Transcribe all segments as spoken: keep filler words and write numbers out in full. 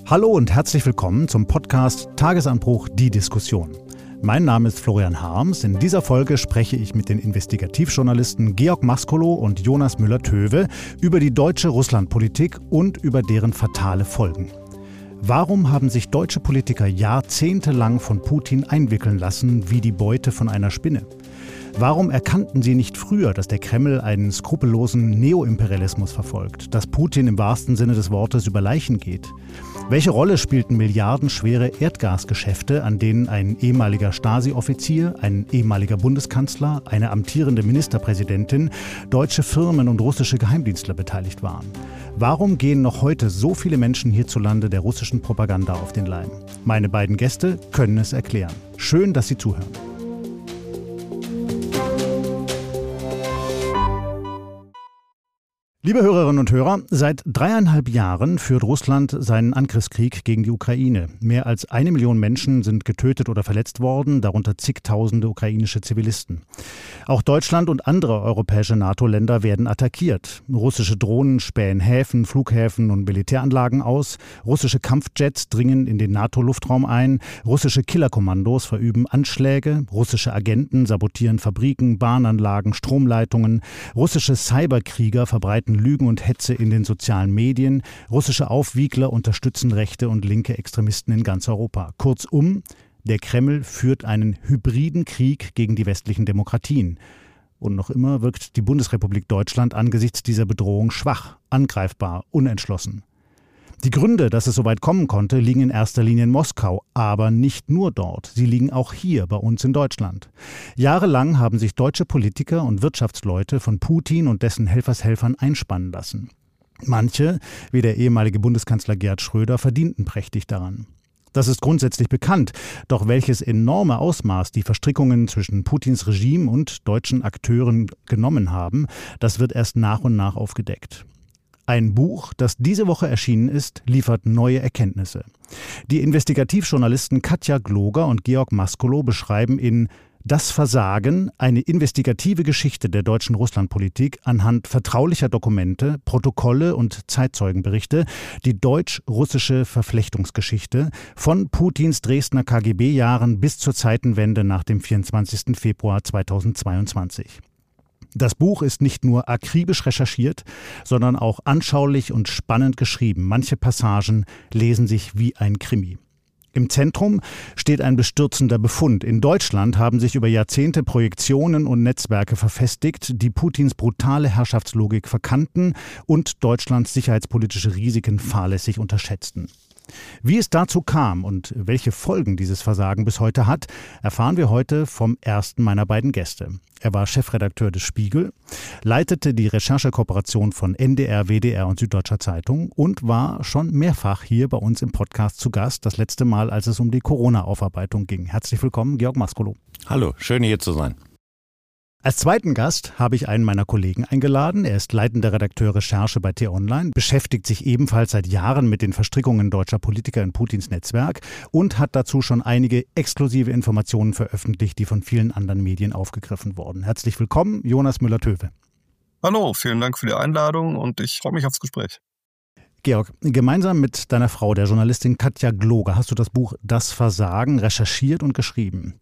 Hallo und herzlich willkommen zum Podcast Tagesanbruch – Die Diskussion. Mein Name ist Florian Harms. In dieser Folge spreche ich mit den Investigativjournalisten Georg Maskolo und Jonas Müller-Töwe über die deutsche Russlandpolitik und über deren fatale Folgen. Warum haben sich deutsche Politiker jahrzehntelang von Putin einwickeln lassen wie die Beute von einer Spinne? Warum erkannten sie nicht früher, dass der Kreml einen skrupellosen Neoimperialismus verfolgt, dass Putin im wahrsten Sinne des Wortes über Leichen geht? Welche Rolle spielten milliardenschwere Erdgasgeschäfte, an denen ein ehemaliger Stasi-Offizier, ein ehemaliger Bundeskanzler, eine amtierende Ministerpräsidentin, deutsche Firmen und russische Geheimdienstler beteiligt waren? Warum gehen noch heute so viele Menschen hierzulande der russischen Propaganda auf den Leim? Meine beiden Gäste können es erklären. Schön, dass Sie zuhören. Liebe Hörerinnen und Hörer, seit dreieinhalb Jahren führt Russland seinen Angriffskrieg gegen die Ukraine. Mehr als eine Million Menschen sind getötet oder verletzt worden, darunter zigtausende ukrainische Zivilisten. Auch Deutschland und andere europäische NATO-Länder werden attackiert. Russische Drohnen spähen Häfen, Flughäfen und Militäranlagen aus. Russische Kampfjets dringen in den NATO-Luftraum ein. Russische Killerkommandos verüben Anschläge. Russische Agenten sabotieren Fabriken, Bahnanlagen, Stromleitungen. Russische Cyberkrieger verbreiten Lügen und Hetze in den sozialen Medien. Russische Aufwiegler unterstützen rechte und linke Extremisten in ganz Europa. Kurzum, der Kreml führt einen hybriden Krieg gegen die westlichen Demokratien. Und noch immer wirkt die Bundesrepublik Deutschland angesichts dieser Bedrohung schwach, angreifbar, unentschlossen. Die Gründe, dass es so weit kommen konnte, liegen in erster Linie in Moskau, aber nicht nur dort. Sie liegen auch hier bei uns in Deutschland. Jahrelang haben sich deutsche Politiker und Wirtschaftsleute von Putin und dessen Helfershelfern einspannen lassen. Manche, wie der ehemalige Bundeskanzler Gerhard Schröder, verdienten prächtig daran. Das ist grundsätzlich bekannt, doch welches enorme Ausmaß die Verstrickungen zwischen Putins Regime und deutschen Akteuren genommen haben, das wird erst nach und nach aufgedeckt. Ein Buch, das diese Woche erschienen ist, liefert neue Erkenntnisse. Die Investigativjournalisten Katja Gloger und Georg Maskolo beschreiben in Das Versagen eine investigative Geschichte der deutschen Russlandpolitik anhand vertraulicher Dokumente, Protokolle und Zeitzeugenberichte die deutsch-russische Verflechtungsgeschichte von Putins Dresdner K G B-Jahren bis zur Zeitenwende nach dem vierundzwanzigsten Februar zweitausendzweiundzwanzig. Das Buch ist nicht nur akribisch recherchiert, sondern auch anschaulich und spannend geschrieben. Manche Passagen lesen sich wie ein Krimi. Im Zentrum steht ein bestürzender Befund. In Deutschland haben sich über Jahrzehnte Projektionen und Netzwerke verfestigt, die Putins brutale Herrschaftslogik verkannten und Deutschlands sicherheitspolitische Risiken fahrlässig unterschätzten. Wie es dazu kam und welche Folgen dieses Versagen bis heute hat, erfahren wir heute vom ersten meiner beiden Gäste. Er war Chefredakteur des Spiegel, leitete die Recherchekooperation von N D R, W D R und Süddeutscher Zeitung und war schon mehrfach hier bei uns im Podcast zu Gast, das letzte Mal, als es um die Corona-Aufarbeitung ging. Herzlich willkommen, Georg Maskolo. Hallo, schön hier zu sein. Als zweiten Gast habe ich einen meiner Kollegen eingeladen. Er ist leitender Redakteur Recherche bei T-Online, beschäftigt sich ebenfalls seit Jahren mit den Verstrickungen deutscher Politiker in Putins Netzwerk und hat dazu schon einige exklusive Informationen veröffentlicht, die von vielen anderen Medien aufgegriffen wurden. Herzlich willkommen, Jonas Müller-Töwe. Hallo, vielen Dank für die Einladung und ich freue mich aufs Gespräch. Georg, gemeinsam mit deiner Frau, der Journalistin Katja Gloger, hast du das Buch Das Versagen recherchiert und geschrieben.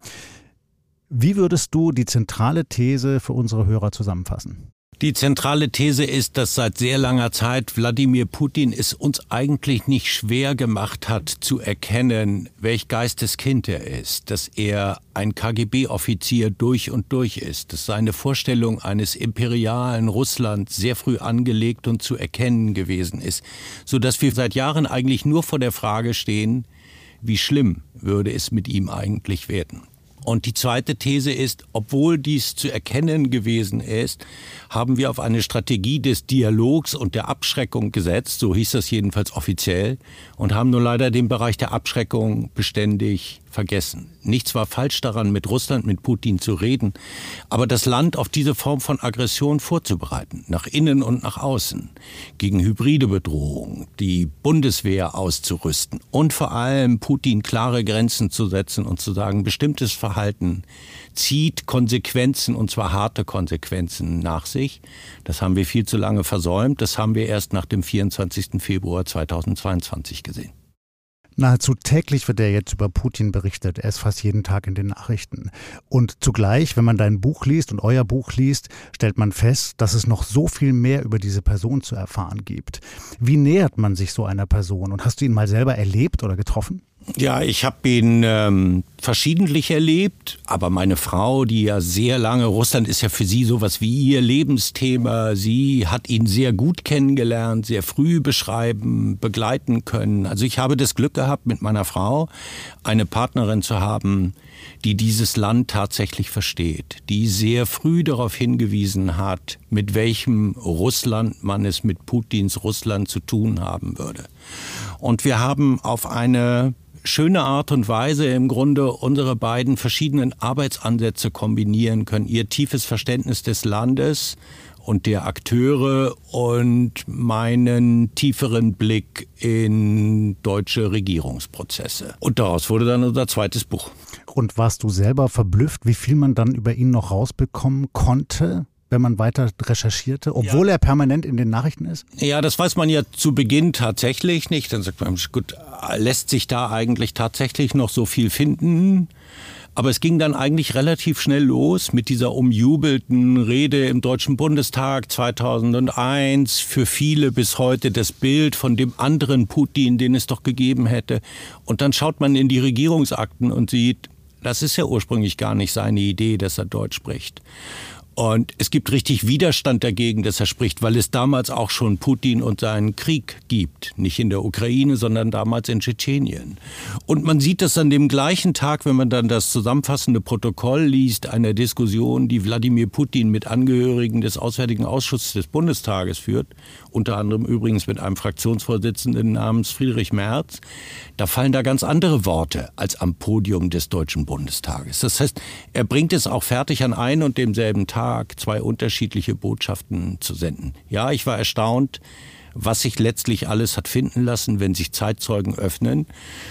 Wie würdest du die zentrale These für unsere Hörer zusammenfassen? Die zentrale These ist, dass seit sehr langer Zeit Wladimir Putin es uns eigentlich nicht schwer gemacht hat, zu erkennen, welch Geisteskind er ist, dass er ein K G B-Offizier durch und durch ist, dass seine Vorstellung eines imperialen Russlands sehr früh angelegt und zu erkennen gewesen ist, sodass wir seit Jahren eigentlich nur vor der Frage stehen, wie schlimm würde es mit ihm eigentlich werden. Und die zweite These ist, obwohl dies zu erkennen gewesen ist, haben wir auf eine Strategie des Dialogs und der Abschreckung gesetzt, so hieß das jedenfalls offiziell, und haben nur leider den Bereich der Abschreckung beständig vergessen. Nichts war falsch daran, mit Russland, mit Putin zu reden, aber das Land auf diese Form von Aggression vorzubereiten, nach innen und nach außen, gegen hybride Bedrohungen, die Bundeswehr auszurüsten und vor allem Putin klare Grenzen zu setzen und zu sagen, bestimmtes Verhalten zieht Konsequenzen, und zwar harte Konsequenzen nach sich. Das haben wir viel zu lange versäumt, das haben wir erst nach dem vierundzwanzigsten Februar zweitausendzweiundzwanzig gesehen. Nahezu täglich wird er jetzt über Putin berichtet. Er ist fast jeden Tag in den Nachrichten. Und zugleich, wenn man dein Buch liest und euer Buch liest, stellt man fest, dass es noch so viel mehr über diese Person zu erfahren gibt. Wie nähert man sich so einer Person? Und hast du ihn mal selber erlebt oder getroffen? Ja, ich habe ihn ähm, verschiedentlich erlebt, aber meine Frau, die ja sehr lange, Russland ist ja für sie sowas wie ihr Lebensthema, sie hat ihn sehr gut kennengelernt, sehr früh beschreiben, begleiten können. Also ich habe das Glück gehabt, mit meiner Frau eine Partnerin zu haben, die dieses Land tatsächlich versteht, die sehr früh darauf hingewiesen hat, mit welchem Russland man es mit Putins Russland zu tun haben würde. Und wir haben auf eine schöne Art und Weise im Grunde unsere beiden verschiedenen Arbeitsansätze kombinieren können. Ihr tiefes Verständnis des Landes und der Akteure und meinen tieferen Blick in deutsche Regierungsprozesse. Und daraus wurde dann unser zweites Buch. Und warst du selber verblüfft, wie viel man dann über ihn noch rausbekommen konnte, wenn man weiter recherchierte, obwohl ja. er permanent in den Nachrichten ist? Ja, das weiß man ja zu Beginn tatsächlich nicht. Dann sagt man, gut, lässt sich da eigentlich tatsächlich noch so viel finden? Aber es ging dann eigentlich relativ schnell los mit dieser umjubelten Rede im Deutschen Bundestag zweitausendeins. Für viele bis heute das Bild von dem anderen Putin, den es doch gegeben hätte. Und dann schaut man in die Regierungsakten und sieht, das ist ja ursprünglich gar nicht seine Idee, dass er Deutsch spricht. Und es gibt richtig Widerstand dagegen, dass er spricht, weil es damals auch schon Putin und seinen Krieg gibt. Nicht in der Ukraine, sondern damals in Tschetschenien. Und man sieht das an dem gleichen Tag, wenn man dann das zusammenfassende Protokoll liest, einer Diskussion, die Wladimir Putin mit Angehörigen des Auswärtigen Ausschusses des Bundestages führt, unter anderem übrigens mit einem Fraktionsvorsitzenden namens Friedrich Merz. Da fallen da ganz andere Worte als am Podium des Deutschen Bundestages. Das heißt, er bringt es auch fertig an einem und demselben Tag, zwei unterschiedliche Botschaften zu senden. Ja, ich war erstaunt, was sich letztlich alles hat finden lassen, wenn sich Zeitzeugen öffnen.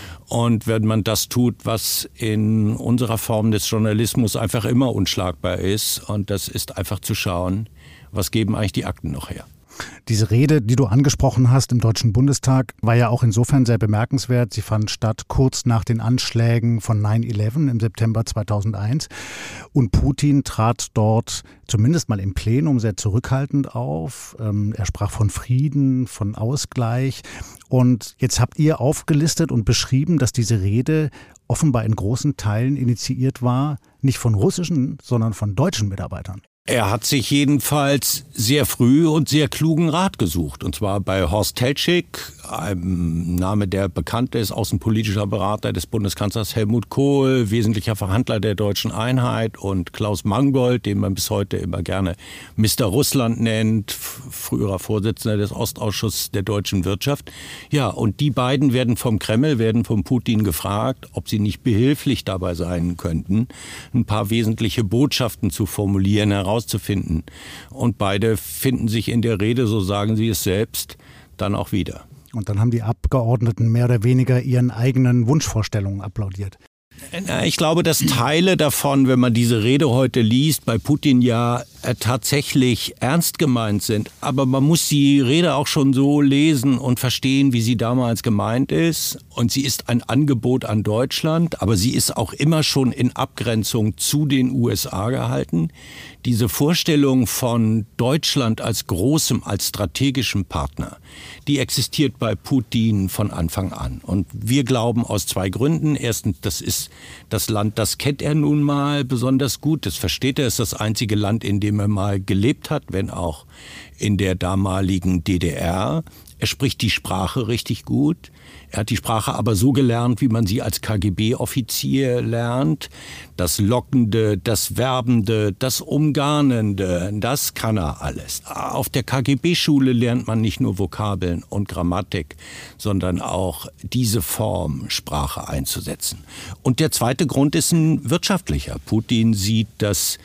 Und wenn man das tut, was in unserer Form des Journalismus einfach immer unschlagbar ist, und das ist einfach zu schauen, was geben eigentlich die Akten noch her. Diese Rede, die du angesprochen hast im Deutschen Bundestag, war ja auch insofern sehr bemerkenswert. Sie fand statt kurz nach den Anschlägen von neun elf im September zweitausendeins. Und Putin trat dort zumindest mal im Plenum sehr zurückhaltend auf. Er sprach von Frieden, von Ausgleich. Und jetzt habt ihr aufgelistet und beschrieben, dass diese Rede offenbar in großen Teilen initiiert war, nicht von russischen, sondern von deutschen Mitarbeitern. Er hat sich jedenfalls sehr früh und sehr klugen Rat gesucht. Und zwar bei Horst Teltschik, einem Name, der bekannt ist, außenpolitischer Berater des Bundeskanzlers Helmut Kohl, wesentlicher Verhandler der Deutschen Einheit, und Klaus Mangold, den man bis heute immer gerne Mister Russland nennt, früherer Vorsitzender des Ostausschusses der deutschen Wirtschaft. Ja, und die beiden werden vom Kreml, werden von Putin gefragt, ob sie nicht behilflich dabei sein könnten, ein paar wesentliche Botschaften zu formulieren, heraus zu finden. Und beide finden sich in der Rede, so sagen sie es selbst, dann auch wieder. Und dann haben die Abgeordneten mehr oder weniger ihren eigenen Wunschvorstellungen applaudiert. Ich glaube, dass Teile davon, wenn man diese Rede heute liest, bei Putin ja tatsächlich ernst gemeint sind. Aber man muss die Rede auch schon so lesen und verstehen, wie sie damals gemeint ist. Und sie ist ein Angebot an Deutschland, aber sie ist auch immer schon in Abgrenzung zu den U S A gehalten. Diese Vorstellung von Deutschland als großem, als strategischem Partner, die existiert bei Putin von Anfang an. Und wir glauben aus zwei Gründen. Erstens, das ist das Land, das kennt er nun mal besonders gut. Das versteht er, ist das einzige Land, in dem er mal gelebt hat, wenn auch in der damaligen D D R. Er spricht die Sprache richtig gut. Er hat die Sprache aber so gelernt, wie man sie als K G B-Offizier lernt. Das Lockende, das Werbende, das Umgarnende, das kann er alles. Auf der K G B-Schule lernt man nicht nur Vokabeln und Grammatik, sondern auch diese Form, Sprache einzusetzen. Und der zweite Grund ist ein wirtschaftlicher. Putin sieht, dass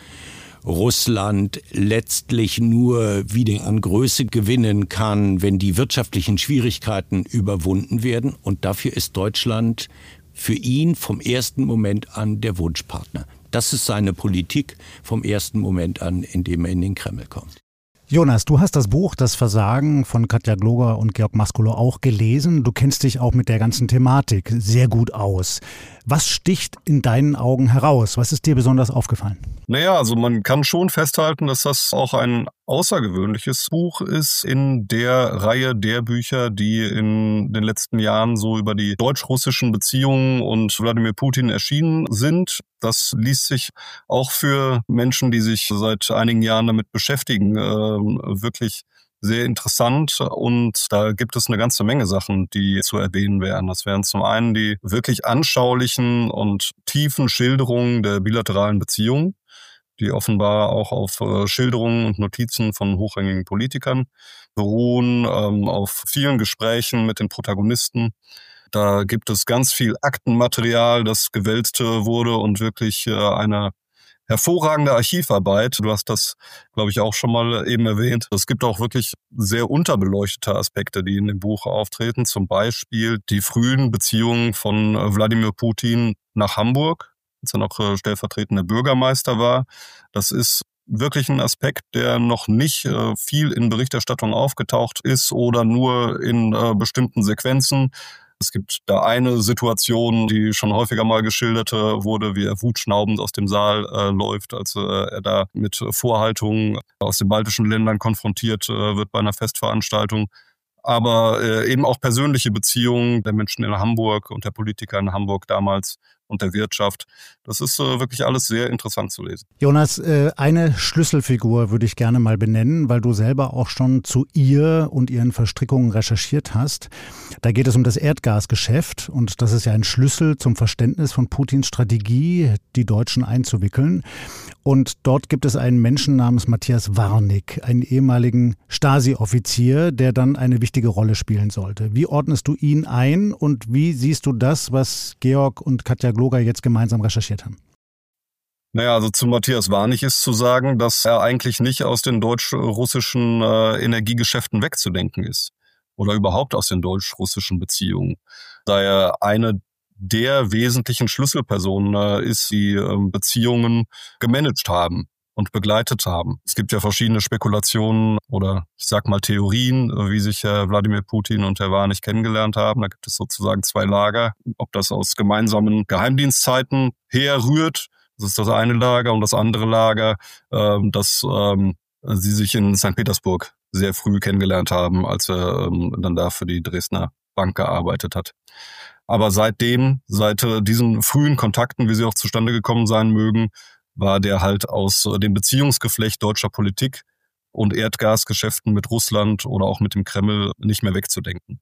Russland letztlich nur wieder an Größe gewinnen kann, wenn die wirtschaftlichen Schwierigkeiten überwunden werden. Und dafür ist Deutschland für ihn vom ersten Moment an der Wunschpartner. Das ist seine Politik vom ersten Moment an, in dem er in den Kreml kommt. Jonas, du hast das Buch Das Versagen von Katja Gloger und Georg Maskulow auch gelesen. Du kennst dich auch mit der ganzen Thematik sehr gut aus. Was sticht in deinen Augen heraus? Was ist dir besonders aufgefallen? Naja, also man kann schon festhalten, dass das auch ein außergewöhnliches Buch ist in der Reihe der Bücher, die in den letzten Jahren so über die deutsch-russischen Beziehungen und Wladimir Putin erschienen sind. Das liest sich auch für Menschen, die sich seit einigen Jahren damit beschäftigen, wirklich sehr interessant, und da gibt es eine ganze Menge Sachen, die zu erwähnen wären. Das wären zum einen die wirklich anschaulichen und tiefen Schilderungen der bilateralen Beziehungen, die offenbar auch auf Schilderungen und Notizen von hochrangigen Politikern beruhen, auf vielen Gesprächen mit den Protagonisten. Da gibt es ganz viel Aktenmaterial, das gewälzt wurde, und wirklich eine hervorragende Archivarbeit. Du hast das, glaube ich, auch schon mal eben erwähnt. Es gibt auch wirklich sehr unterbeleuchtete Aspekte, die in dem Buch auftreten. Zum Beispiel die frühen Beziehungen von Wladimir Putin nach Hamburg, als er noch stellvertretender Bürgermeister war. Das ist wirklich ein Aspekt, der noch nicht viel in Berichterstattung aufgetaucht ist oder nur in bestimmten Sequenzen. Es gibt da eine Situation, die schon häufiger mal geschildert wurde, wie er wutschnaubend aus dem Saal äh, läuft, als äh, er da mit Vorhaltungen aus den baltischen Ländern konfrontiert äh, wird bei einer Festveranstaltung. Aber äh, eben auch persönliche Beziehungen der Menschen in Hamburg und der Politiker in Hamburg damals und der Wirtschaft. Das ist äh, wirklich alles sehr interessant zu lesen. Jonas, äh, eine Schlüsselfigur würde ich gerne mal benennen, weil du selber auch schon zu ihr und ihren Verstrickungen recherchiert hast. Da geht es um das Erdgasgeschäft, und das ist ja ein Schlüssel zum Verständnis von Putins Strategie, die Deutschen einzuwickeln. Und dort gibt es einen Menschen namens Matthias Warnig, einen ehemaligen Stasi-Offizier, der dann eine wichtige Rolle spielen sollte. Wie ordnest du ihn ein und wie siehst du das, was Georg und Katja Gloger jetzt gemeinsam recherchiert haben? Naja, also zu Matthias Warnig ist zu sagen, dass er eigentlich nicht aus den deutsch-russischen äh, Energiegeschäften wegzudenken ist oder überhaupt aus den deutsch-russischen Beziehungen, da er eine der wesentlichen Schlüsselpersonen äh, ist, die äh, Beziehungen gemanagt haben und begleitet haben. Es gibt ja verschiedene Spekulationen oder ich sag mal Theorien, wie sich Herr Wladimir Putin und Herr Warnig kennengelernt haben. Da gibt es sozusagen zwei Lager. Ob das aus gemeinsamen Geheimdienstzeiten herrührt, das ist das eine Lager, und das andere Lager, äh, dass ähm, sie sich in Sankt Petersburg sehr früh kennengelernt haben, als er ähm, dann da für die Dresdner Bank gearbeitet hat. Aber seitdem, seit diesen frühen Kontakten, wie sie auch zustande gekommen sein mögen, war der halt aus dem Beziehungsgeflecht deutscher Politik und Erdgasgeschäften mit Russland oder auch mit dem Kreml nicht mehr wegzudenken.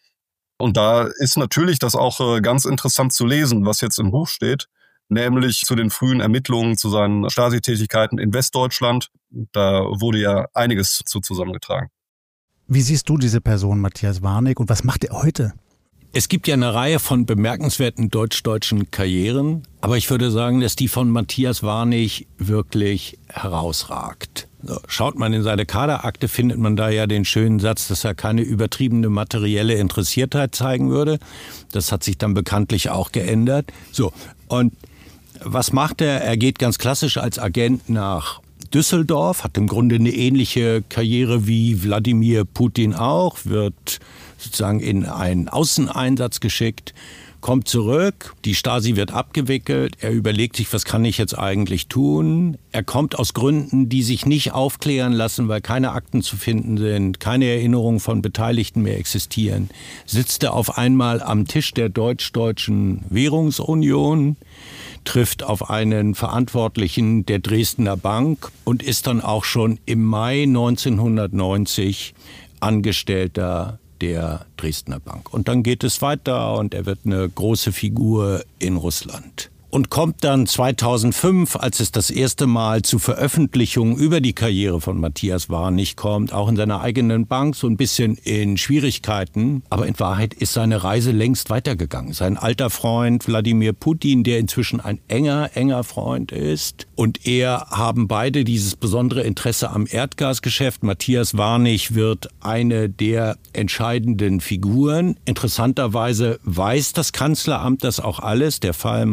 Und da ist natürlich das auch ganz interessant zu lesen, was jetzt im Buch steht, nämlich zu den frühen Ermittlungen zu seinen Stasi-Tätigkeiten in Westdeutschland. Da wurde ja einiges zu zusammengetragen. Wie siehst du diese Person, Matthias Warnig, und was macht er heute? Es gibt ja eine Reihe von bemerkenswerten deutsch-deutschen Karrieren, aber ich würde sagen, dass die von Matthias Warnig wirklich herausragt. So, schaut man in seine Kaderakte, findet man da ja den schönen Satz, dass er keine übertriebene materielle Interessiertheit zeigen würde. Das hat sich dann bekanntlich auch geändert. So, und was macht er? Er geht ganz klassisch als Agent nach Düsseldorf, hat im Grunde eine ähnliche Karriere wie Wladimir Putin auch, wird sozusagen in einen Außeneinsatz geschickt, kommt zurück, die Stasi wird abgewickelt, er überlegt sich, was kann ich jetzt eigentlich tun? Er kommt aus Gründen, die sich nicht aufklären lassen, weil keine Akten zu finden sind, keine Erinnerungen von Beteiligten mehr existieren, sitzt er auf einmal am Tisch der Deutsch-Deutschen Währungsunion, trifft auf einen Verantwortlichen der Dresdner Bank und ist dann auch schon im Mai neunzehnhundertneunzig Angestellter der Dresdner Bank. Und dann geht es weiter und er wird eine große Figur in Russland. Und kommt dann zweitausendfünf, als es das erste Mal zu Veröffentlichungen über die Karriere von Matthias Warnig kommt, auch in seiner eigenen Bank so ein bisschen in Schwierigkeiten. Aber in Wahrheit ist seine Reise längst weitergegangen. Sein alter Freund Wladimir Putin, der inzwischen ein enger, enger Freund ist, und er haben beide dieses besondere Interesse am Erdgasgeschäft. Matthias Warnig wird eine der entscheidenden Figuren. Interessanterweise weiß das Kanzleramt das auch alles. Der Fall Matthias Warnig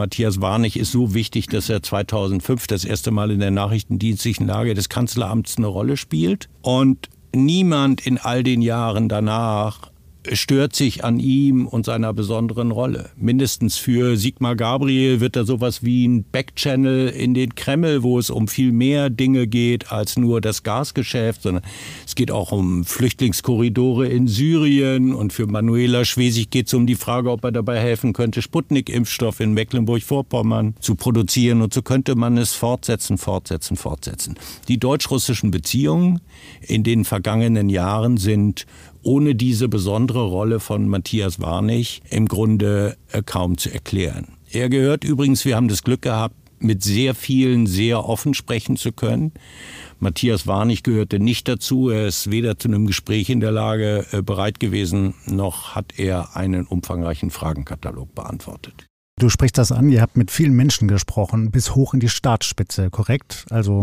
Warnig ist so wichtig, dass er zweitausendfünf das erste Mal in der nachrichtendienstlichen Lage des Kanzleramts eine Rolle spielt. Und niemand in all den Jahren danach stört sich an ihm und seiner besonderen Rolle. Mindestens für Sigmar Gabriel wird da sowas wie ein Backchannel in den Kreml, wo es um viel mehr Dinge geht als nur das Gasgeschäft, sondern es geht auch um Flüchtlingskorridore in Syrien, und für Manuela Schwesig geht es um die Frage, ob er dabei helfen könnte, Sputnik-Impfstoff in Mecklenburg-Vorpommern zu produzieren, und so könnte man es fortsetzen, fortsetzen, fortsetzen. Die deutsch-russischen Beziehungen in den vergangenen Jahren sind ohne diese besondere Rolle von Matthias Warnig im Grunde äh, kaum zu erklären. Er gehört übrigens, wir haben das Glück gehabt, mit sehr vielen sehr offen sprechen zu können. Matthias Warnig gehörte nicht dazu. Er ist weder zu einem Gespräch in der Lage äh, bereit gewesen, noch hat er einen umfangreichen Fragenkatalog beantwortet. Du sprichst das an, ihr habt mit vielen Menschen gesprochen, bis hoch in die Staatsspitze, korrekt? Also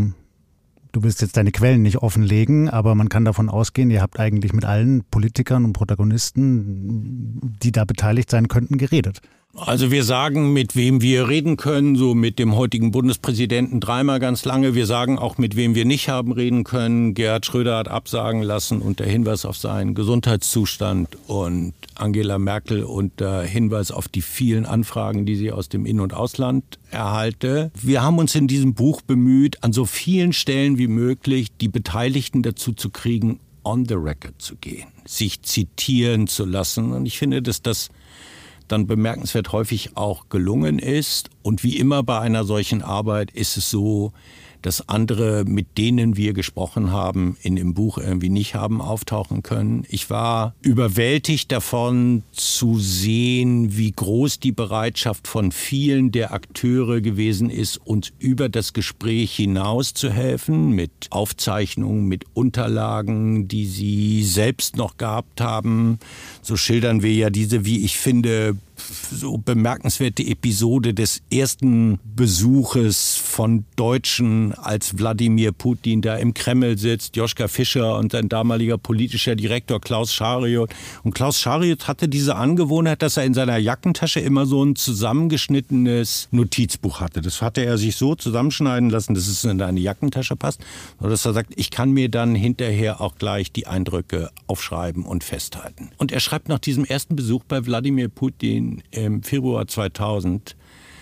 du willst jetzt deine Quellen nicht offenlegen, aber man kann davon ausgehen, ihr habt eigentlich mit allen Politikern und Protagonisten, die da beteiligt sein könnten, geredet. Also wir sagen, mit wem wir reden können, so mit dem heutigen Bundespräsidenten dreimal ganz lange. Wir sagen auch, mit wem wir nicht haben reden können. Gerhard Schröder hat absagen lassen unter Hinweis auf seinen Gesundheitszustand, und Angela Merkel unter Hinweis auf die vielen Anfragen, die sie aus dem In- und Ausland erhalte. Wir haben uns in diesem Buch bemüht, an so vielen Stellen wie möglich die Beteiligten dazu zu kriegen, on the record zu gehen, sich zitieren zu lassen. Und ich finde, dass das dann bemerkenswert häufig auch gelungen ist. Und wie immer bei einer solchen Arbeit ist es so, dass andere, mit denen wir gesprochen haben, in dem Buch irgendwie nicht haben auftauchen können. Ich war überwältigt davon zu sehen, wie groß die Bereitschaft von vielen der Akteure gewesen ist, uns über das Gespräch hinaus zu helfen, mit Aufzeichnungen, mit Unterlagen, die sie selbst noch gehabt haben. So schildern wir ja diese, wie ich finde, so bemerkenswerte Episode des ersten Besuches von Deutschen, als Wladimir Putin da im Kreml sitzt, Joschka Fischer und sein damaliger politischer Direktor Klaus Schariot. Und Klaus Schariot hatte diese Angewohnheit, dass er in seiner Jackentasche immer so ein zusammengeschnittenes Notizbuch hatte. Das hatte er sich so zusammenschneiden lassen, dass es in eine Jackentasche passt, sodass er sagt, ich kann mir dann hinterher auch gleich die Eindrücke aufschreiben und festhalten. Und er schreibt nach diesem ersten Besuch bei Wladimir Putin im Februar zweitausend,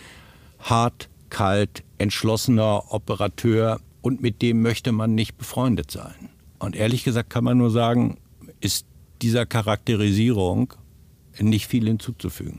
hart, kalt, entschlossener Operateur, und mit dem möchte man nicht befreundet sein. Und ehrlich gesagt kann man nur sagen, ist dieser Charakterisierung nicht viel hinzuzufügen.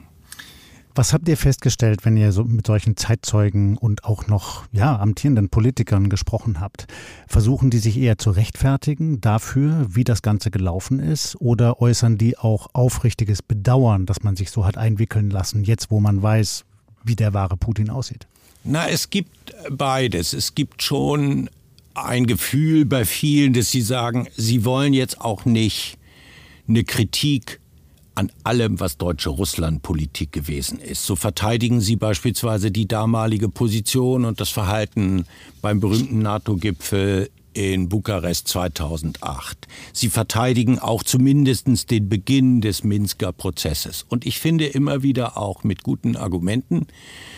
Was habt ihr festgestellt, wenn ihr so mit solchen Zeitzeugen und auch noch ja, amtierenden Politikern gesprochen habt? Versuchen die sich eher zu rechtfertigen dafür, wie das Ganze gelaufen ist, oder äußern die auch aufrichtiges Bedauern, dass man sich so hat einwickeln lassen, jetzt wo man weiß, wie der wahre Putin aussieht? Na, es gibt beides. Es gibt schon ein Gefühl bei vielen, dass sie sagen, sie wollen jetzt auch nicht eine Kritik an allem, was deutsche Russlandpolitik gewesen ist. So verteidigen sie beispielsweise die damalige Position und das Verhalten beim berühmten NATO-Gipfel in Bukarest zweitausendacht. Sie verteidigen auch zumindest den Beginn des Minsker Prozesses. Und ich finde immer wieder auch mit guten Argumenten.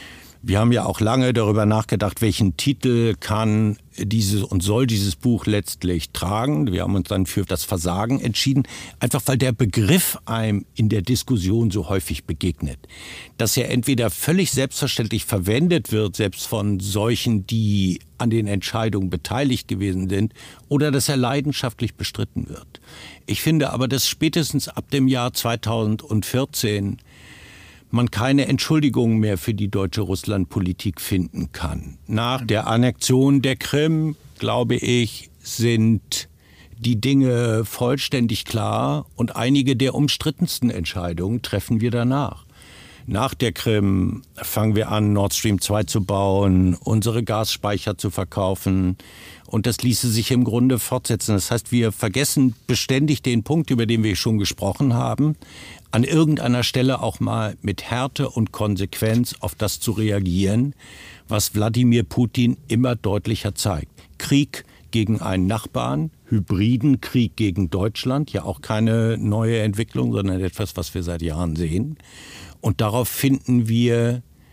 Wir haben ja auch lange darüber nachgedacht, welchen Titel kann dieses und soll dieses Buch letztlich tragen. Wir haben uns dann für das Versagen entschieden, einfach weil der Begriff einem in der Diskussion so häufig begegnet. Dass er entweder völlig selbstverständlich verwendet wird, selbst von solchen, die an den Entscheidungen beteiligt gewesen sind, oder dass er leidenschaftlich bestritten wird. Ich finde aber, dass spätestens ab dem Jahr zweitausendvierzehn man keine Entschuldigung mehr für die deutsche Russlandpolitik finden kann. Nach der Annexion der Krim, glaube ich, sind die Dinge vollständig klar, und einige der umstrittensten Entscheidungen treffen wir danach. Nach der Krim fangen wir an, Nord Stream zwei zu bauen, unsere Gasspeicher zu verkaufen, und das ließe sich im Grunde fortsetzen. Das heißt, wir vergessen beständig den Punkt, über den wir schon gesprochen haben, an irgendeiner Stelle auch mal mit Härte und Konsequenz auf das zu reagieren, was Wladimir Putin immer deutlicher zeigt. Krieg gegen einen Nachbarn, hybriden Krieg gegen Deutschland, ja auch keine neue Entwicklung, sondern etwas, was wir seit Jahren sehen. Und darauf finden wir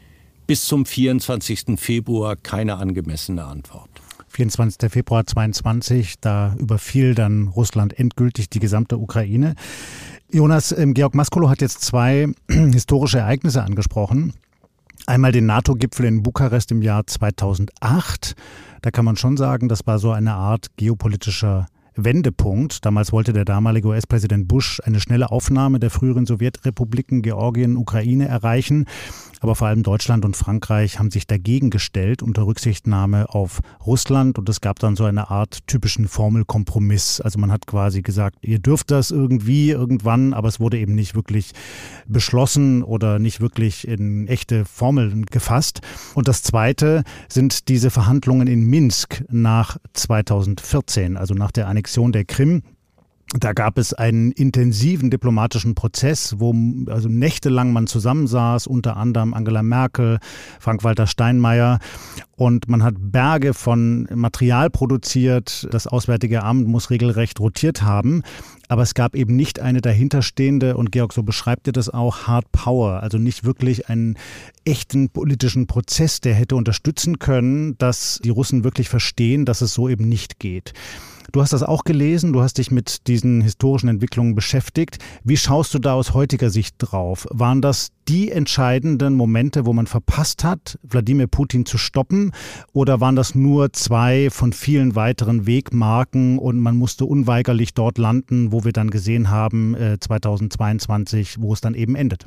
bis zum vierundzwanzigsten Februar keine angemessene Antwort. vierundzwanzigsten Februar zweiundzwanzig, da überfiel dann Russland endgültig die gesamte Ukraine. Jonas, ähm, Georg Mascolo hat jetzt zwei historische Ereignisse angesprochen. Einmal den NATO-Gipfel in Bukarest im Jahr zweitausendacht. Da kann man schon sagen, das war so eine Art geopolitischer Wendepunkt. Damals wollte der damalige U S-Präsident Bush eine schnelle Aufnahme der früheren Sowjetrepubliken Georgien, Ukraine erreichen. Aber vor allem Deutschland und Frankreich haben sich dagegen gestellt unter Rücksichtnahme auf Russland. Und es gab dann so eine Art typischen Formelkompromiss. Also man hat quasi gesagt, ihr dürft das irgendwie irgendwann, aber es wurde eben nicht wirklich beschlossen oder nicht wirklich in echte Formeln gefasst. Und das Zweite sind diese Verhandlungen in Minsk nach zweitausendvierzehn, also nach der Annexion der Krim. Da gab es einen intensiven diplomatischen Prozess, wo also nächtelang man zusammensaß, unter anderem Angela Merkel, Frank-Walter Steinmeier. Und man hat Berge von Material produziert. Das Auswärtige Amt muss regelrecht rotiert haben. Aber es gab eben nicht eine dahinterstehende, und Georg, so beschreibt ihr das auch, Hard Power. Also nicht wirklich einen echten politischen Prozess, der hätte unterstützen können, dass die Russen wirklich verstehen, dass es so eben nicht geht. Du hast das auch gelesen, du hast dich mit diesen historischen Entwicklungen beschäftigt. Wie schaust du da aus heutiger Sicht drauf? Waren das die entscheidenden Momente, wo man verpasst hat, Wladimir Putin zu stoppen? Oder waren das nur zwei von vielen weiteren Wegmarken und man musste unweigerlich dort landen, wo wir dann gesehen haben, äh, zweitausendzweiundzwanzig, wo es dann eben endet?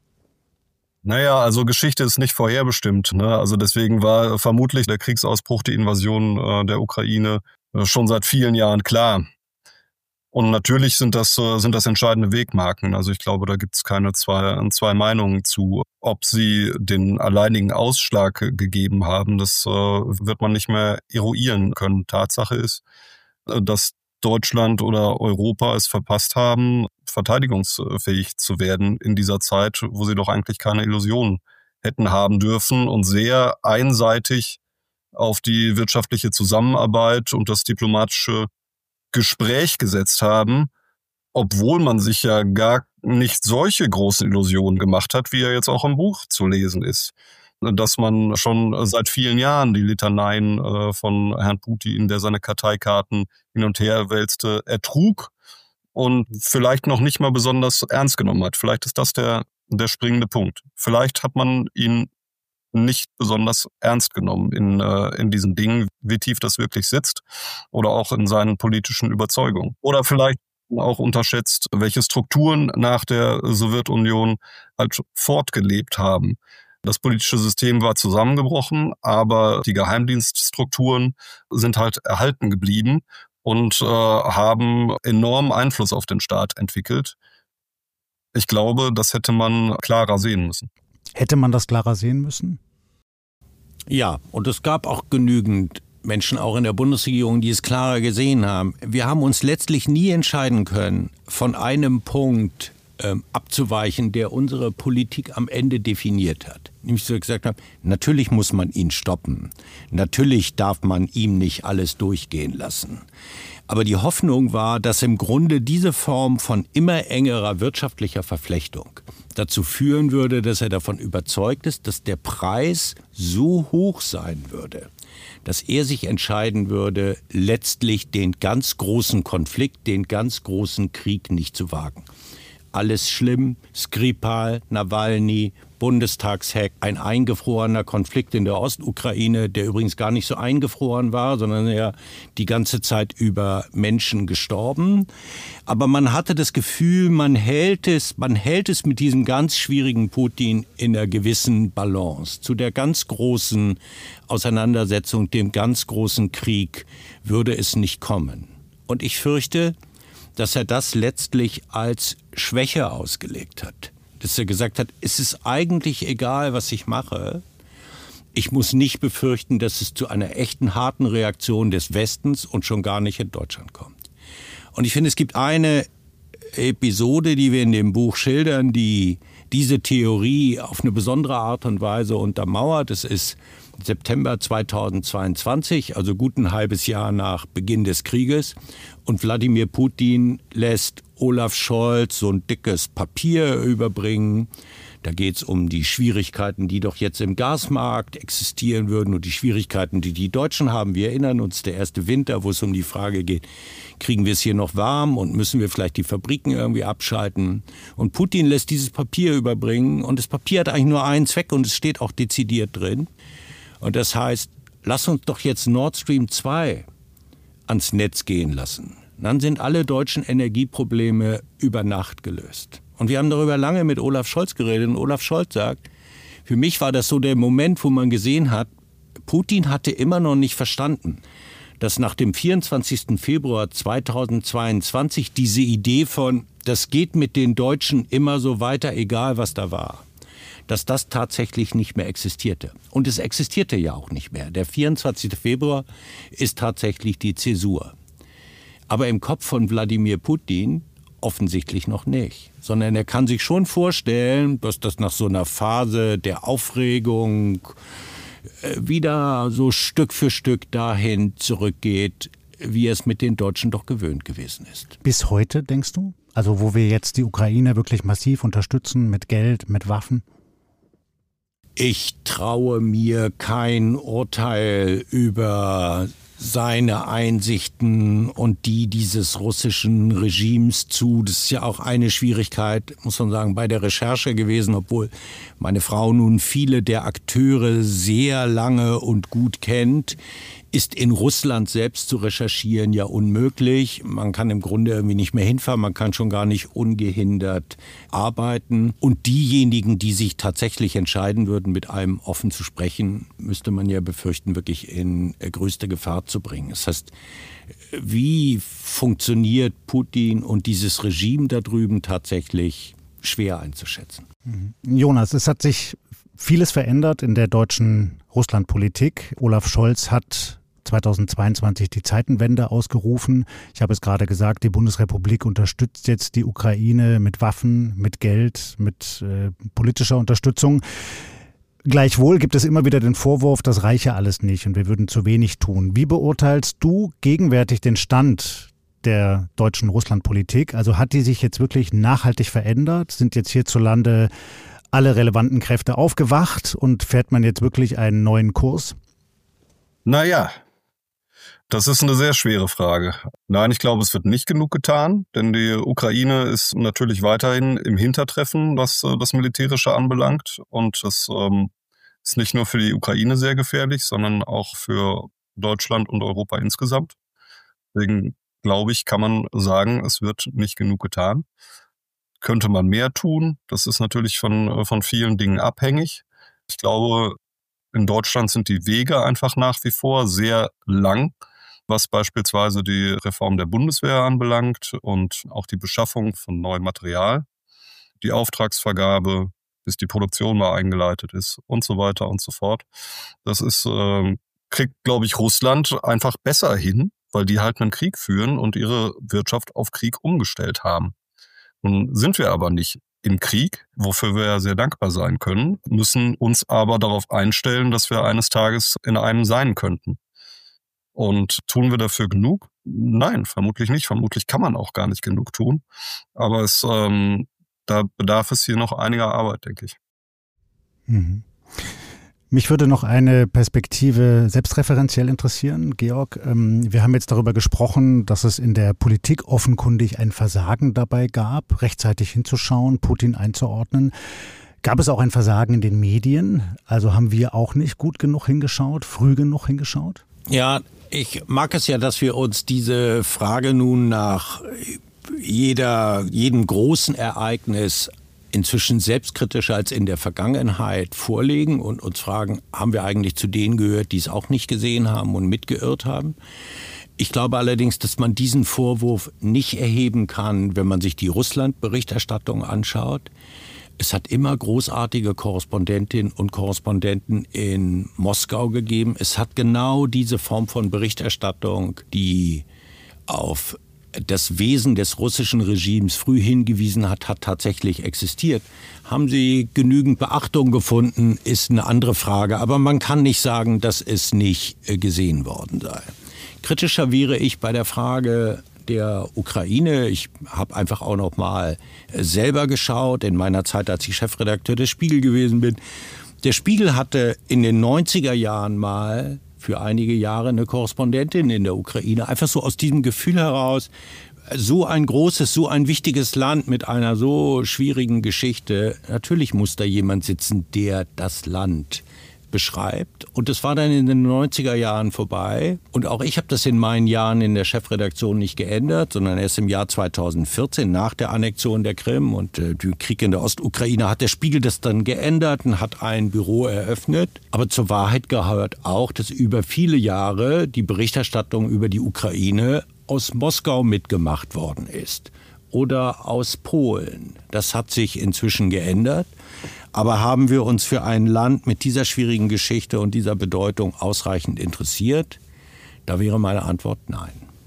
Naja, also Geschichte ist nicht vorherbestimmt, ne? Also deswegen war vermutlich der Kriegsausbruch, die Invasion äh, der Ukraine äh, schon seit vielen Jahren klar. Und natürlich sind das äh, sind das entscheidende Wegmarken. Also ich glaube, da gibt es keine zwei, zwei Meinungen zu. Ob sie den alleinigen Ausschlag gegeben haben, das äh, wird man nicht mehr eruieren können. Tatsache ist, äh, dass Deutschland oder Europa es verpasst haben, verteidigungsfähig zu werden in dieser Zeit, wo sie doch eigentlich keine Illusionen hätten haben dürfen und sehr einseitig auf die wirtschaftliche Zusammenarbeit und das diplomatische Gespräch gesetzt haben, obwohl man sich ja gar nicht solche großen Illusionen gemacht hat, wie er jetzt auch im Buch zu lesen ist. Dass man schon seit vielen Jahren die Litaneien äh, von Herrn Putin, der seine Karteikarten hin und her wälzte, ertrug und vielleicht noch nicht mal besonders ernst genommen hat. Vielleicht ist das der, der springende Punkt. Vielleicht hat man ihn nicht besonders ernst genommen in, äh, in diesen Dingen, wie tief das wirklich sitzt oder auch in seinen politischen Überzeugungen. Oder vielleicht auch unterschätzt, welche Strukturen nach der Sowjetunion halt fortgelebt haben. Das politische System war zusammengebrochen, aber die Geheimdienststrukturen sind halt erhalten geblieben und äh, haben enormen Einfluss auf den Staat entwickelt. Ich glaube, das hätte man klarer sehen müssen. Hätte man das klarer sehen müssen? Ja, und es gab auch genügend Menschen, auch in der Bundesregierung, die es klarer gesehen haben. Wir haben uns letztlich nie entscheiden können, von einem Punkt ähm, abzuweichen, der unsere Politik am Ende definiert hat. Nämlich, so gesagt haben, natürlich muss man ihn stoppen. Natürlich darf man ihm nicht alles durchgehen lassen. Aber die Hoffnung war, dass im Grunde diese Form von immer engerer wirtschaftlicher Verflechtung dazu führen würde, dass er davon überzeugt ist, dass der Preis so hoch sein würde, dass er sich entscheiden würde, letztlich den ganz großen Konflikt, den ganz großen Krieg nicht zu wagen. Alles schlimm, Skripal, Nawalny, Bundestagshack, ein eingefrorener Konflikt in der Ostukraine, der übrigens gar nicht so eingefroren war, sondern ja die ganze Zeit über Menschen gestorben. Aber man hatte das Gefühl, man hält es, man hält es mit diesem ganz schwierigen Putin in einer gewissen Balance. Zu der ganz großen Auseinandersetzung, dem ganz großen Krieg würde es nicht kommen. Und ich fürchte, dass er das letztlich als Schwäche ausgelegt hat. Dass er gesagt hat, es ist eigentlich egal, was ich mache. Ich muss nicht befürchten, dass es zu einer echten harten Reaktion des Westens und schon gar nicht in Deutschland kommt. Und ich finde, es gibt eine Episode, die wir in dem Buch schildern, die diese Theorie auf eine besondere Art und Weise untermauert. Es ist September zweitausendzweiundzwanzig, also gut ein halbes Jahr nach Beginn des Krieges. Und Wladimir Putin lässt Olaf Scholz so ein dickes Papier überbringen. Da geht es um die Schwierigkeiten, die doch jetzt im Gasmarkt existieren würden und die Schwierigkeiten, die die Deutschen haben. Wir erinnern uns, der erste Winter, wo es um die Frage geht, kriegen wir es hier noch warm und müssen wir vielleicht die Fabriken irgendwie abschalten? Und Putin lässt dieses Papier überbringen und das Papier hat eigentlich nur einen Zweck und es steht auch dezidiert drin. Und das heißt, lass uns doch jetzt Nord Stream zwei ans Netz gehen lassen. Dann sind alle deutschen Energieprobleme über Nacht gelöst. Und wir haben darüber lange mit Olaf Scholz geredet. Und Olaf Scholz sagt, für mich war das so der Moment, wo man gesehen hat, Putin hatte immer noch nicht verstanden, dass nach dem vierundzwanzigsten Februar zweitausendzweiundzwanzig diese Idee von, das geht mit den Deutschen immer so weiter, egal was da war, dass das tatsächlich nicht mehr existierte. Und es existierte ja auch nicht mehr. Der vierundzwanzigste Februar ist tatsächlich die Zäsur. Aber im Kopf von Wladimir Putin offensichtlich noch nicht. Sondern er kann sich schon vorstellen, dass das nach so einer Phase der Aufregung wieder so Stück für Stück dahin zurückgeht, wie es mit den Deutschen doch gewöhnt gewesen ist. Bis heute, denkst du? Also wo wir jetzt die Ukraine wirklich massiv unterstützen mit Geld, mit Waffen? Ich traue mir kein Urteil über seine Einsichten und die dieses russischen Regimes zu. Das ist ja auch eine Schwierigkeit, muss man sagen, bei der Recherche gewesen, obwohl meine Frau nun viele der Akteure sehr lange und gut kennt, ist in Russland selbst zu recherchieren ja unmöglich. Man kann im Grunde irgendwie nicht mehr hinfahren, man kann schon gar nicht ungehindert arbeiten. Und diejenigen, die sich tatsächlich entscheiden würden, mit einem offen zu sprechen, müsste man ja befürchten, wirklich in größte Gefahr zu bringen. Das heißt, wie funktioniert Putin und dieses Regime da drüben tatsächlich schwer einzuschätzen? Jonas, es hat sich vieles verändert in der deutschen Russlandpolitik. Olaf Scholz hat zweitausendzweiundzwanzig die Zeitenwende ausgerufen. Ich habe es gerade gesagt, die Bundesrepublik unterstützt jetzt die Ukraine mit Waffen, mit Geld, mit äh, politischer Unterstützung. Gleichwohl gibt es immer wieder den Vorwurf, das reiche alles nicht und wir würden zu wenig tun. Wie beurteilst du gegenwärtig den Stand der deutschen Russlandpolitik? Also hat die sich jetzt wirklich nachhaltig verändert? Sind jetzt hierzulande alle relevanten Kräfte aufgewacht und fährt man jetzt wirklich einen neuen Kurs? Naja, das ist eine sehr schwere Frage. Nein, ich glaube, es wird nicht genug getan, denn die Ukraine ist natürlich weiterhin im Hintertreffen, was äh, das Militärische anbelangt. Und das ähm, ist nicht nur für die Ukraine sehr gefährlich, sondern auch für Deutschland und Europa insgesamt. Deswegen glaube ich, kann man sagen, es wird nicht genug getan. Könnte man mehr tun? Das ist natürlich von, von vielen Dingen abhängig. Ich glaube, in Deutschland sind die Wege einfach nach wie vor sehr lang, was beispielsweise die Reform der Bundeswehr anbelangt und auch die Beschaffung von neuem Material, die Auftragsvergabe, bis die Produktion mal eingeleitet ist und so weiter und so fort. Das ist, äh, kriegt, glaube ich, Russland einfach besser hin, weil die halt einen Krieg führen und ihre Wirtschaft auf Krieg umgestellt haben. Nun sind wir aber nicht im Krieg, wofür wir ja sehr dankbar sein können, müssen uns aber darauf einstellen, dass wir eines Tages in einem sein könnten. Und tun wir dafür genug? Nein, vermutlich nicht. Vermutlich kann man auch gar nicht genug tun. Aber es, ähm, da bedarf es hier noch einiger Arbeit, denke ich. Mhm. Mich würde noch eine Perspektive selbstreferenziell interessieren, Georg. Wir haben jetzt darüber gesprochen, dass es in der Politik offenkundig ein Versagen dabei gab, rechtzeitig hinzuschauen, Putin einzuordnen. Gab es auch ein Versagen in den Medien? Also haben wir auch nicht gut genug hingeschaut, früh genug hingeschaut? Ja, ich mag es ja, dass wir uns diese Frage nun nach jeder, jedem großen Ereignis inzwischen selbstkritischer als in der Vergangenheit vorlegen und uns fragen, haben wir eigentlich zu denen gehört, die es auch nicht gesehen haben und mitgeirrt haben? Ich glaube allerdings, dass man diesen Vorwurf nicht erheben kann, wenn man sich die Russland-Berichterstattung anschaut. Es hat immer großartige Korrespondentinnen und Korrespondenten in Moskau gegeben. Es hat genau diese Form von Berichterstattung, die auf das Wesen des russischen Regimes früh hingewiesen hat, hat tatsächlich existiert. Haben sie genügend Beachtung gefunden, ist eine andere Frage. Aber man kann nicht sagen, dass es nicht gesehen worden sei. Kritischer wäre ich bei der Frage der Ukraine. Ich habe einfach auch noch mal selber geschaut, in meiner Zeit, als ich Chefredakteur des Spiegel gewesen bin. Der Spiegel hatte in den neunziger Jahren mal für einige Jahre eine Korrespondentin in der Ukraine. Einfach so aus diesem Gefühl heraus, so ein großes, so ein wichtiges Land mit einer so schwierigen Geschichte. Natürlich muss da jemand sitzen, der das Land beschreibt. Und das war dann in den neunziger Jahren vorbei. Und auch ich habe das in meinen Jahren in der Chefredaktion nicht geändert, sondern erst im Jahr zweitausendvierzehn, nach der Annexion der Krim und äh, dem Krieg in der Ostukraine, hat der Spiegel das dann geändert und hat ein Büro eröffnet. Aber zur Wahrheit gehört auch, dass über viele Jahre die Berichterstattung über die Ukraine aus Moskau mitgemacht worden ist oder aus Polen. Das hat sich inzwischen geändert. Aber haben wir uns für ein Land mit dieser schwierigen Geschichte und dieser Bedeutung ausreichend interessiert? Da wäre meine Antwort nein.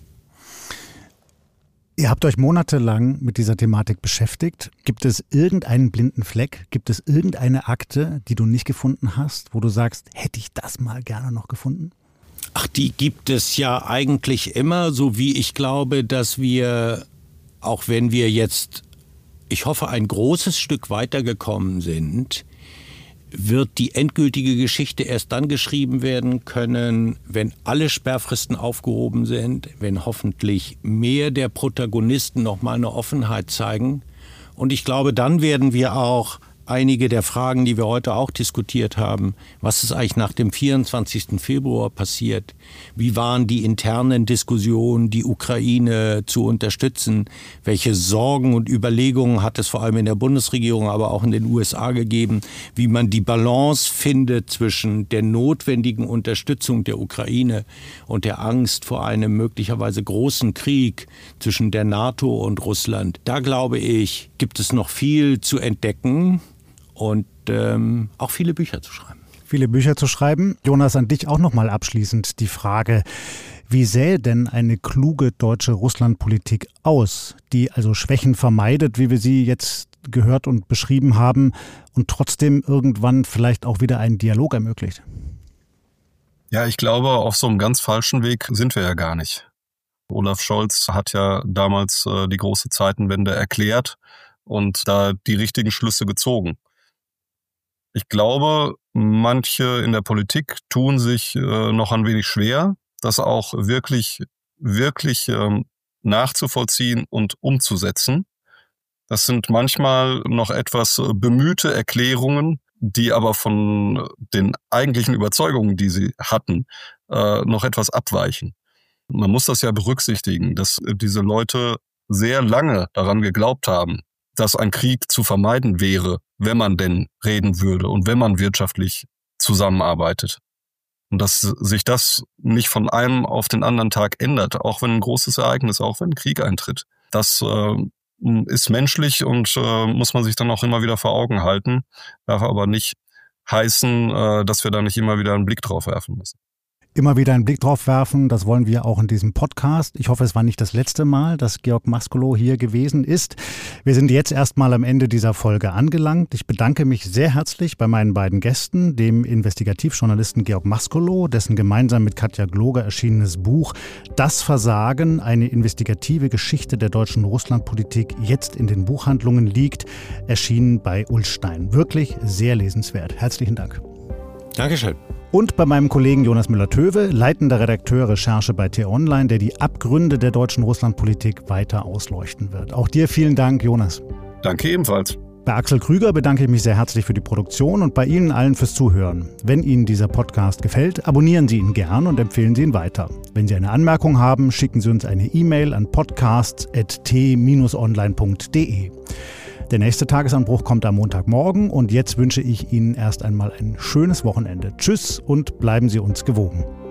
Ihr habt euch monatelang mit dieser Thematik beschäftigt. Gibt es irgendeinen blinden Fleck? Gibt es irgendeine Akte, die du nicht gefunden hast, wo du sagst, hätte ich das mal gerne noch gefunden? Ach, die gibt es ja eigentlich immer, so wie ich glaube, dass wir, auch wenn wir jetzt, ich hoffe, ein großes Stück weitergekommen sind, wird die endgültige Geschichte erst dann geschrieben werden können, wenn alle Sperrfristen aufgehoben sind, wenn hoffentlich mehr der Protagonisten noch mal eine Offenheit zeigen. Und ich glaube, dann werden wir auch einige der Fragen, die wir heute auch diskutiert haben, was ist eigentlich nach dem vierundzwanzigsten Februar passiert? Wie waren die internen Diskussionen, die Ukraine zu unterstützen? Welche Sorgen und Überlegungen hat es vor allem in der Bundesregierung, aber auch in den U S A gegeben, wie man die Balance findet zwischen der notwendigen Unterstützung der Ukraine und der Angst vor einem möglicherweise großen Krieg zwischen der NATO und Russland? Da glaube ich, gibt es noch viel zu entdecken. Und ähm, auch viele Bücher zu schreiben. Viele Bücher zu schreiben. Jonas, an dich auch nochmal abschließend die Frage, wie sähe denn eine kluge deutsche Russlandpolitik aus, die also Schwächen vermeidet, wie wir sie jetzt gehört und beschrieben haben, und trotzdem irgendwann vielleicht auch wieder einen Dialog ermöglicht? Ja, ich glaube, auf so einem ganz falschen Weg sind wir ja gar nicht. Olaf Scholz hat ja damals äh, die große Zeitenwende erklärt und da die richtigen Schlüsse gezogen. Ich glaube, manche in der Politik tun sich äh, noch ein wenig schwer, das auch wirklich, wirklich ähm, nachzuvollziehen und umzusetzen. Das sind manchmal noch etwas bemühte Erklärungen, die aber von den eigentlichen Überzeugungen, die sie hatten, äh, noch etwas abweichen. Man muss das ja berücksichtigen, dass diese Leute sehr lange daran geglaubt haben, dass ein Krieg zu vermeiden wäre, wenn man denn reden würde und wenn man wirtschaftlich zusammenarbeitet. Und dass sich das nicht von einem auf den anderen Tag ändert, auch wenn ein großes Ereignis, auch wenn ein Krieg eintritt. Das äh, ist menschlich und äh, muss man sich dann auch immer wieder vor Augen halten. Darf aber nicht heißen, äh, dass wir da nicht immer wieder einen Blick drauf werfen müssen. Immer wieder einen Blick drauf werfen, das wollen wir auch in diesem Podcast. Ich hoffe, es war nicht das letzte Mal, dass Georg Maskolo hier gewesen ist. Wir sind jetzt erstmal am Ende dieser Folge angelangt. Ich bedanke mich sehr herzlich bei meinen beiden Gästen, dem Investigativjournalisten Georg Maskolo, dessen gemeinsam mit Katja Gloger erschienenes Buch Das Versagen, eine investigative Geschichte der deutschen Russlandpolitik jetzt in den Buchhandlungen liegt, erschienen bei Ullstein. Wirklich sehr lesenswert. Herzlichen Dank. Dankeschön. Und bei meinem Kollegen Jonas Müller-Töwe, leitender Redakteur Recherche bei T-Online, der die Abgründe der deutschen Russlandpolitik weiter ausleuchten wird. Auch dir vielen Dank, Jonas. Danke ebenfalls. Bei Axel Krüger bedanke ich mich sehr herzlich für die Produktion und bei Ihnen allen fürs Zuhören. Wenn Ihnen dieser Podcast gefällt, abonnieren Sie ihn gern und empfehlen Sie ihn weiter. Wenn Sie eine Anmerkung haben, schicken Sie uns eine E-Mail an podcasts at t online punkt de. Der nächste Tagesanbruch kommt am Montagmorgen und jetzt wünsche ich Ihnen erst einmal ein schönes Wochenende. Tschüss und bleiben Sie uns gewogen.